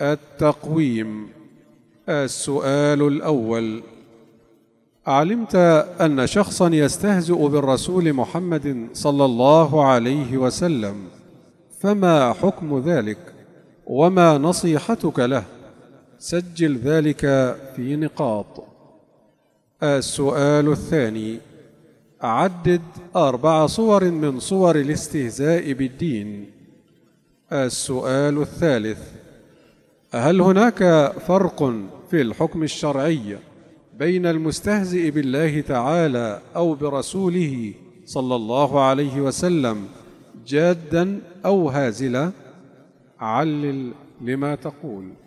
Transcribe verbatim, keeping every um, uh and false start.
التقويم. السؤال الأول: علمت أن شخصا يستهزئ بالرسول محمد صلى الله عليه وسلم، فما حكم ذلك وما نصيحتك له؟ سجل ذلك في نقاط. السؤال الثاني: عدد أربع صور من صور الاستهزاء بالدين. السؤال الثالث: هل هناك فرق في الحكم الشرعي بين المستهزئ بالله تعالى أو برسوله صلى الله عليه وسلم جادا أو هازلا؟ علل لما تقول.